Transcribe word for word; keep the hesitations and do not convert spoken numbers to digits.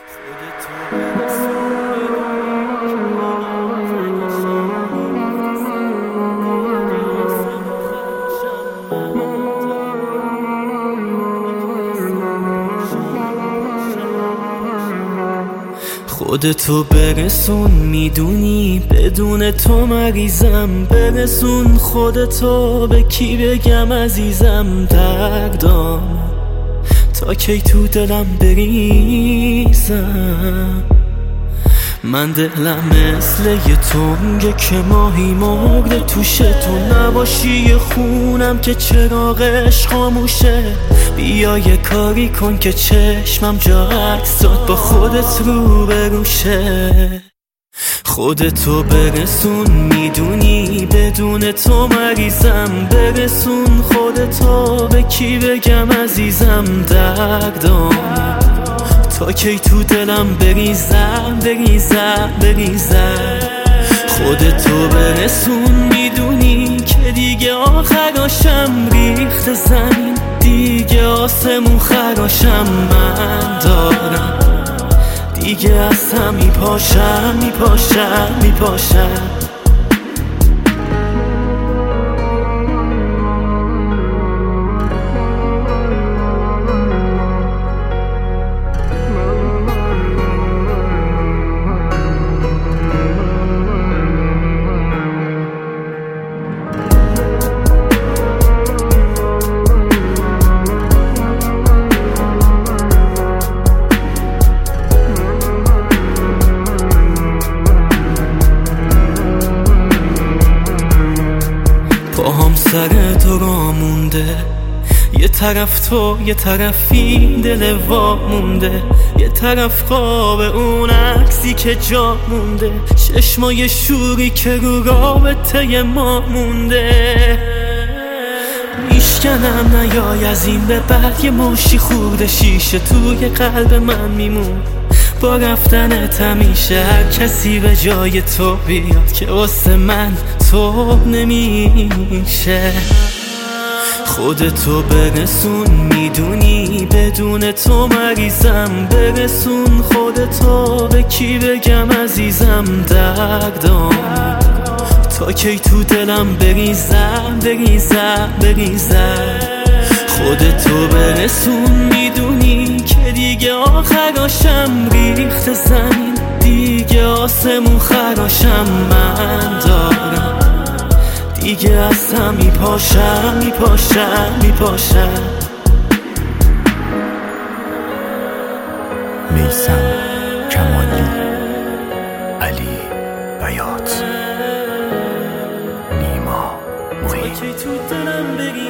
خودتو برسون، میدونی بدون تو مریضم. برسون خودتو، به کی بگم عزیزم دردام، تا کی تو دلم بریزم. من دلم مثل یه تنگه که ماهی مرده توشه، تو نباشی یه خونم که چراغش خاموشه. بیا یه کاری کن که چشمم جا عکسات با خودت رو بروشه. خودتو برسون، میدونی بدون تو مریضم. برسون خودتو، به کی بگم عزیزم دردام، تا کی تو دلم بریزم بریزم بریزم. خودتو برسون، میدونی که دیگه آخراشم ریخت زمین، دیگه آسمون خراشم من دارم، دیگه از هم میپاشم میپاشم میپاشم. پاهم سر تو را مونده، یه طرف تو یه طرفی دل وا مونده، یه طرف خواب اون عکسی که جا مونده، چشمای شوری که رو رابطه ما مونده. میشکنم نیای از این به بعد، یه مشی خورده شیشه توی قلب من میمون. با رفتنت همیشه هر کسی به جای تو بیاد که واسه من تو نمیشه. خودتو برسون، میدونی بدون تو مریضم. برسون خودتو، به کی بگم عزیزم دردام، تا کی تو دلم بریزم بریزم بریزم. خودتو برسون، میدونی که دیگه آخراشم ریخت زمین، دیگه آسمون خراشم من دارم، دیگه از هم میپاشم میپاشم میپاشم. میثم کمالی، علی بیات، نیما محیط.